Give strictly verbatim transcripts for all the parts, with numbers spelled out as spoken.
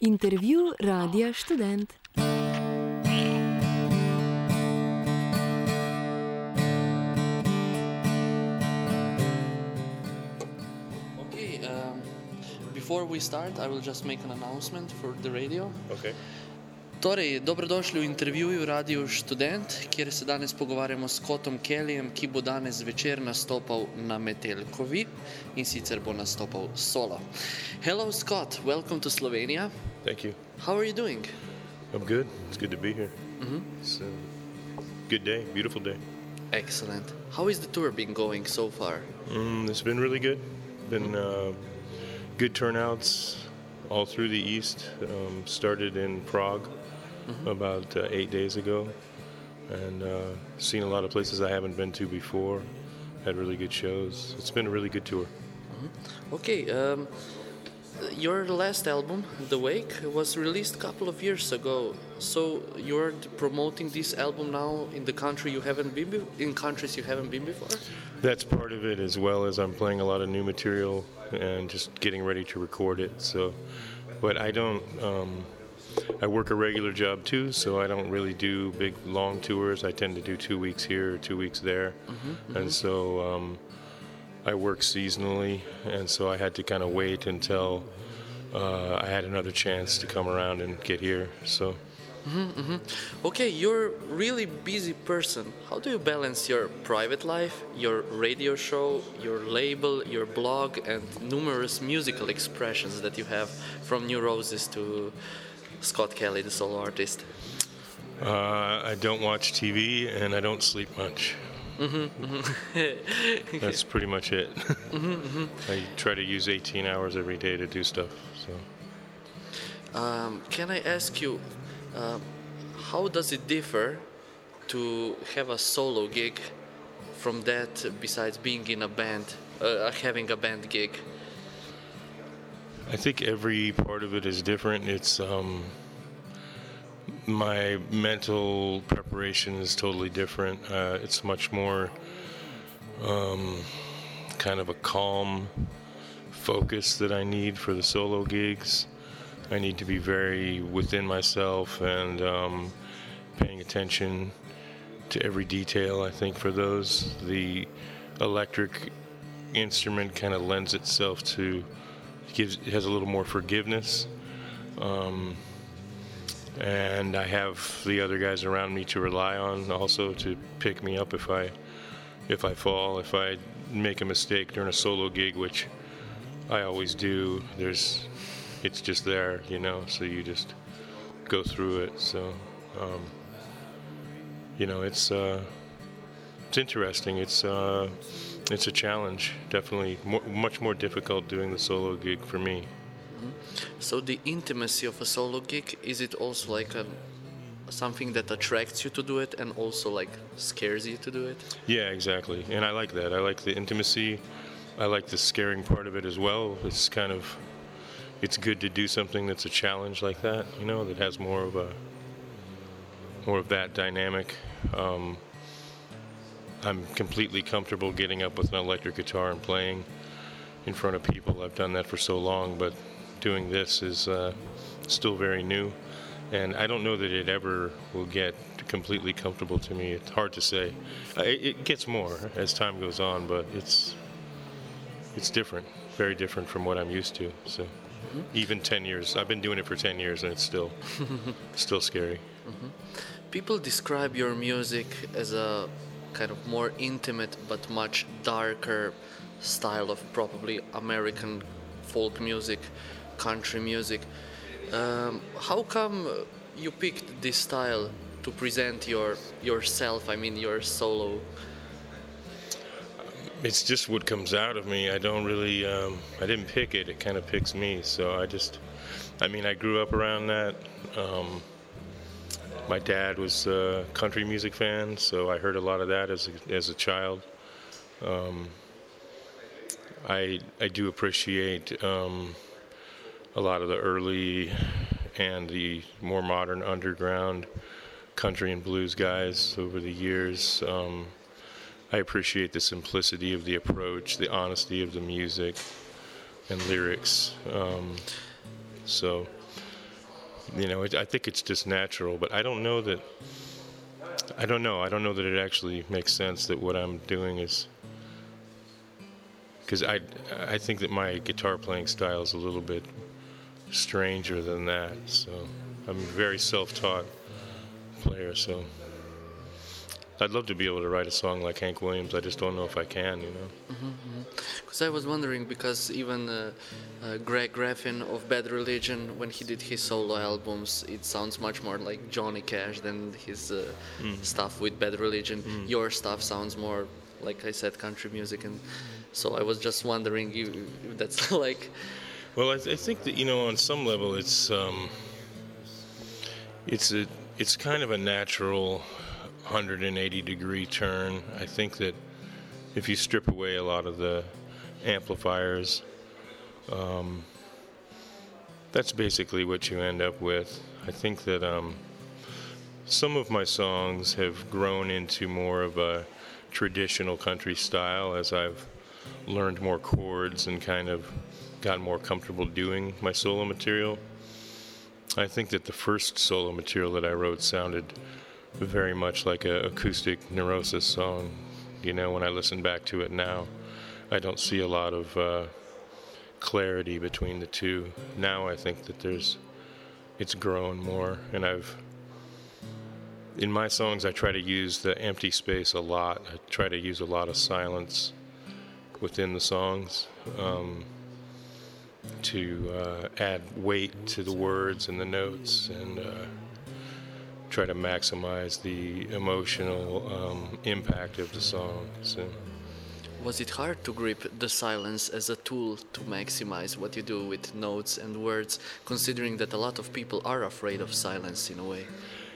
Intervju Radia Študent. Okay, um, before we start, I will just make an announcement for the radio. Okay. Torej, dobrodošli v intervjuju Radiu Študent, kjer se danes pogovarjamo s Scottom Kellyjem, ki bo danes večer nastopal na Metelkovi in sicer bo nastopal solo. Hello Scott, welcome to Slovenia. Thank you. How are you doing? I'm good. It's good to be here. Mm-hmm. It's a good day, beautiful day. Excellent. How is the tour been going so far? Mm, it's been really good. Been uh, good turnouts all through the East. Um, started in Prague mm-hmm. about uh, eight days ago, and uh, seen a lot of places I haven't been to before. Had really good shows. It's been a really good tour. Mm-hmm. Okay. Um, Your last album, The Wake, was released a couple of years ago. So you're promoting this album now in the country you haven't been be- in countries you haven't been before? That's part of it, as well as I'm playing a lot of new material and just getting ready to record it. So, but I don't. Um, I work a regular job too, so I don't really do big long tours. I tend to do two weeks here or two weeks there, mm-hmm, mm-hmm. and so. Um, I work seasonally, and so I had to kind of wait until uh, I had another chance to come around and get here. So, mm-hmm, mm-hmm. Okay, you're a really busy person. How do you balance your private life, your radio show, your label, your blog, and numerous musical expressions that you have, from New Roses to Scott Kelly, the solo artist? Uh, I don't watch T V, and I don't sleep much. Mm-hmm, mm-hmm. That's pretty much it. mm-hmm, mm-hmm. I try to use eighteen hours every day to do stuff. So, um, can I ask you, uh, how does it differ to have a solo gig from that, besides being in a band, uh, having a band gig? I think every part of it is different. It's um, my mental preparation is totally different. Uh, it's much more um, kind of a calm focus that I need for the solo gigs. I need to be very within myself and um, paying attention to every detail, I think, for those. The electric instrument kind of lends itself to, gives, it has a little more forgiveness. Um, And I have the other guys around me to rely on also to pick me up if I if I fall, if I make a mistake during a solo gig, which I always do. There's, it's just there, you know, so you just go through it. So, um, you know, it's uh, it's interesting. It's uh, it's a challenge, definitely mo- much more difficult doing the solo gig for me. So the intimacy of a solo gig, is it also like a, something that attracts you to do it and also like scares you to do it? Yeah, exactly. And I like that. I like the intimacy. I like the scaring part of it as well. It's kind of, it's good to do something that's a challenge like that, you know, that has more of a, more of that dynamic. Um, I'm completely comfortable getting up with an electric guitar and playing in front of people. I've done that for so long, but doing this is uh, still very new, and I don't know that it ever will get completely comfortable to me. It's hard to say. Uh, it, it gets more as time goes on, but it's it's different, very different from what I'm used to. So mm-hmm. Even ten years, I've been doing it for ten years, and it's still still scary. Mm-hmm. People describe your music as a kind of more intimate but much darker style of probably American folk music, country music. Um, how come you picked this style to present your yourself? I mean, your solo. It's just what comes out of me. I don't really. Um, I didn't pick it. It kind of picks me. So I just. I mean, I grew up around that. Um, my dad was a country music fan, so I heard a lot of that as a, as a child. Um, I I do appreciate. Um, a lot of the early and the more modern underground country and blues guys over the years. Um, I appreciate the simplicity of the approach, the honesty of the music and lyrics. Um, so You know, it, I think it's just natural, but I don't know that. I don't know. I don't know that it actually makes sense that what I'm doing is. Because I, I think that my guitar playing style is a little bit stranger than that. So I'm a very self-taught player. So I'd love to be able to write a song like Hank Williams. I just don't know if I can, you know. Because mm-hmm. I was wondering, because even uh, uh, Greg Graffin of Bad Religion, when he did his solo albums, it sounds much more like Johnny Cash than his uh, mm. stuff with Bad Religion. Mm. Your stuff sounds more, like I said, country music, and so I was just wondering if, if that's like. Well, I, th- I think that, you know, on some level, it's um, it's a it's kind of a natural one hundred eighty degree turn. I think that if you strip away a lot of the amplifiers, um, that's basically what you end up with. I think that um, some of my songs have grown into more of a traditional country style as I've learned more chords and kind of gotten more comfortable doing my solo material. I think that the first solo material that I wrote sounded very much like a acoustic Neurosis song. You know, when I listen back to it now, I don't see a lot of uh, clarity between the two. Now I think that there's, it's grown more, and I've, in my songs I try to use the empty space a lot. I try to use a lot of silence within the songs um, to uh, add weight to the words and the notes, and uh, try to maximize the emotional um, impact of the song. So. Was it hard to grip the silence as a tool to maximize what you do with notes and words, considering that a lot of people are afraid of silence in a way?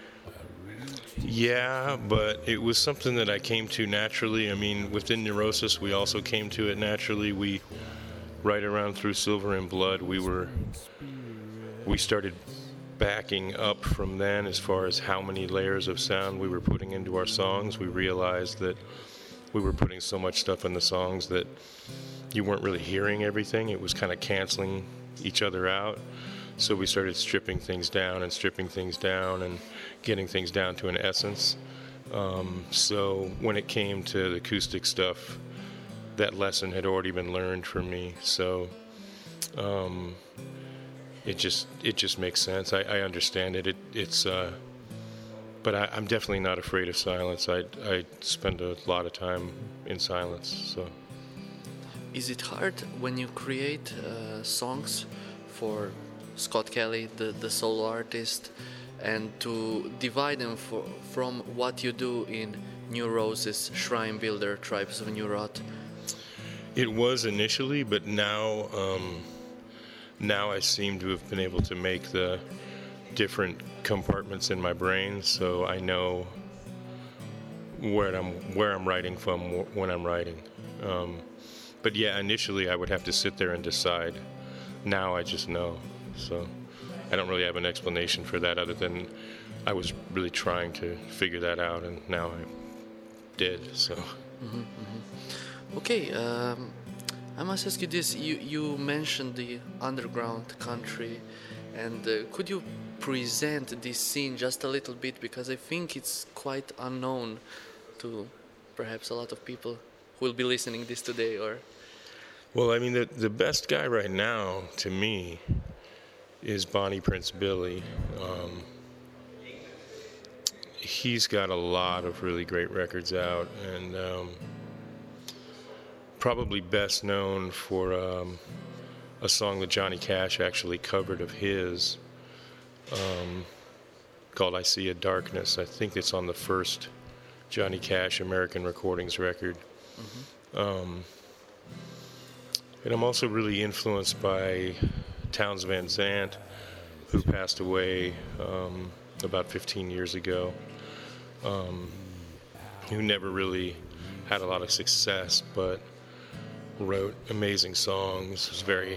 Yeah, but it was something that I came to naturally. I mean, within Neurosis, we also came to it naturally. We, right around Through Silver and Blood, we were, we started backing up from then as far as how many layers of sound we were putting into our songs. We realized that we were putting so much stuff in the songs that you weren't really hearing everything. It was kind of canceling each other out. So we started stripping things down and stripping things down and getting things down to an essence. Um, so when it came to the acoustic stuff, that lesson had already been learned for me. So um, it just it just makes sense. I, I understand it. it it's uh, but I, I'm definitely not afraid of silence. I I spend a lot of time in silence. So is it hard when you create uh, songs for Scott Kelly, the, the solo artist, and to divide them for, from what you do in Neurosis, Shrine Builder, Tribes of New Rot? It was initially, but now um, now I seem to have been able to make the different compartments in my brain, so I know where I'm where I'm writing from when I'm writing. Um, but yeah, initially I would have to sit there and decide. Now I just know. So I don't really have an explanation for that other than I was really trying to figure that out, and now I did. So. Mm-hmm, mm-hmm. Okay, um, I must ask you this. You, you mentioned the underground country, and uh, could you present this scene just a little bit, because I think it's quite unknown to perhaps a lot of people who will be listening this today. Or well, I mean, the, the best guy right now to me is Bonnie Prince Billy. Um, he's got a lot of really great records out, and um, probably best known for um, a song that Johnny Cash actually covered of his, um, called I See a Darkness. I think it's on the first Johnny Cash American Recordings record. Mm-hmm. Um, and I'm also really influenced by Townes Van Zandt, who passed away um, about fifteen years ago, um, who never really had a lot of success, but wrote amazing songs, was very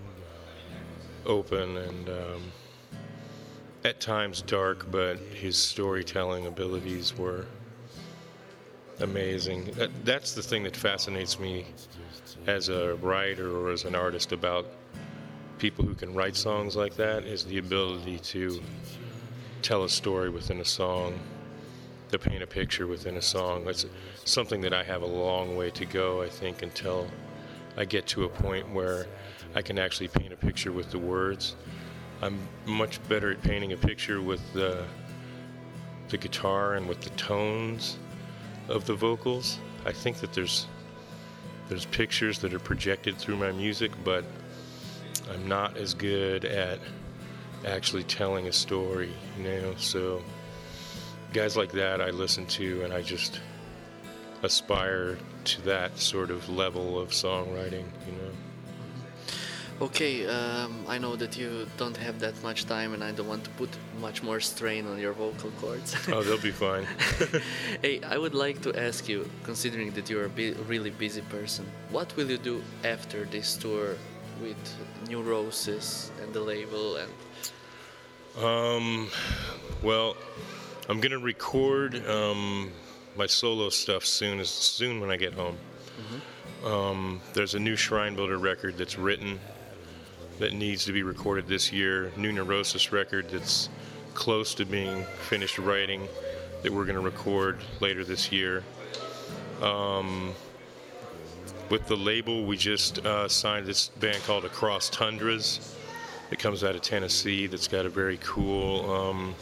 open and um, at times dark, but his storytelling abilities were amazing. That, that's the thing that fascinates me as a writer or as an artist about people who can write songs like that is the ability to tell a story within a song, to paint a picture within a song. It's something that I have a long way to go, I think, until I get to a point where I can actually paint a picture with the words. I'm much better at painting a picture with the, the guitar and with the tones of the vocals. I think that there's there's pictures that are projected through my music, but I'm not as good at actually telling a story, you know. So guys like that I listen to, and I just aspire to that sort of level of songwriting, you know. Okay, um, I know that you don't have that much time, and I don't want to put much more strain on your vocal cords. Oh, they'll be fine. Hey, I would like to ask you, considering that you're a bu- really busy person, what will you do after this tour with Neurosis and the label? And Um, well, I'm gonna record um, my solo stuff soon, as soon when I get home. Mm-hmm. Um, there's a new Shrine Builder record that's written that needs to be recorded this year. New Neurosis record that's close to being finished writing that we're gonna record later this year. Um, with the label, we just uh, signed this band called Across Tundras. It comes out of Tennessee. That's got a very cool, um,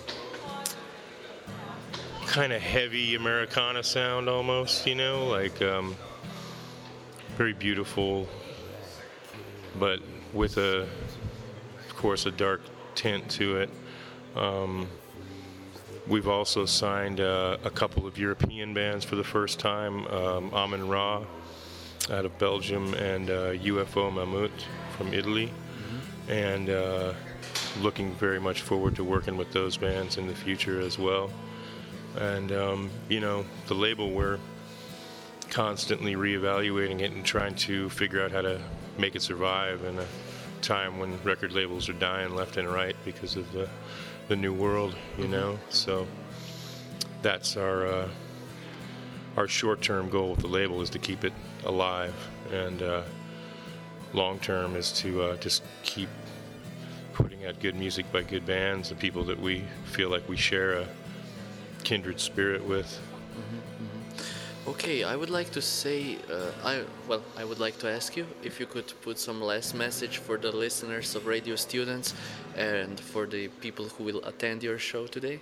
kind of heavy Americana sound almost, you know, like um, very beautiful, but with a, of course, a dark tint to it. Um, we've also signed uh, a couple of European bands for the first time, um, Amun Ra out of Belgium and uh, U F O Mammoth from Italy. And uh, looking very much forward to working with those bands in the future as well. And, um, you know, the label, we're constantly reevaluating it and trying to figure out how to make it survive in a time when record labels are dying left and right because of the, the new world, you know. So that's our, uh, our short-term goal with the label, is to keep it alive. And uh, long term is to uh, just keep putting out good music by good bands and people that we feel like we share a kindred spirit with. Mm-hmm, mm-hmm. Okay, I would like to say, uh, I well, I would like to ask you if you could put some last message for the listeners of Radio Students and for the people who will attend your show today.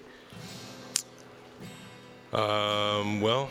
Um, well,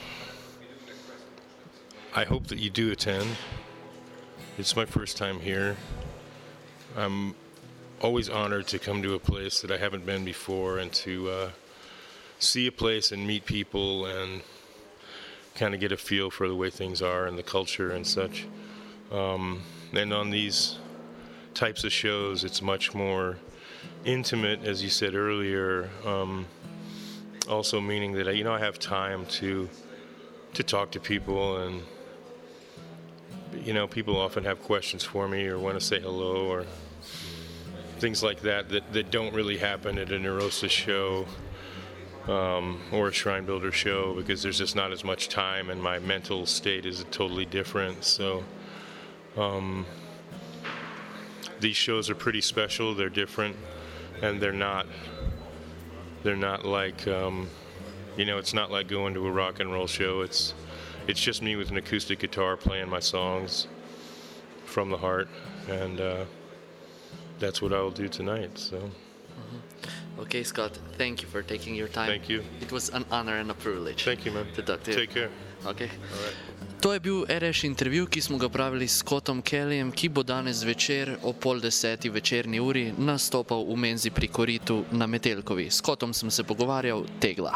I hope that you do attend. It's my first time here. I'm always honored to come to a place that I haven't been before and to uh, see a place and meet people and kind of get a feel for the way things are and the culture and such. Um, and on these types of shows, it's much more intimate, as you said earlier, um, also meaning that, you know, I have time to to talk to people, and you know, people often have questions for me or want to say hello or things like that that, that don't really happen at a Neurosis show um, or a Shrine Builder show, because there's just not as much time and my mental state is totally different. So um, these shows are pretty special. They're different, and they're not they're not like um, you know, it's not like going to a rock and roll show. It's It's just me with an acoustic guitar playing my songs from the heart, and uh, that's what I will do tonight. So, Mm-hmm. Okay, Scott, thank you for taking your time. Thank you. It was an honor and a privilege. Thank you, man. To talk to you. Take care. Okay. All right. To je bil R Š intervju, ki smo ga pravili s Scottom Kellyjem, ki bo danes zvečer o pol deseti večerni uri nastopal v menzi pri Koritu na Metelkovi. S Scottom sem se pogovarjal, tegla.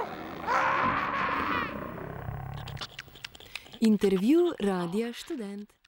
Intervju Radia Študent.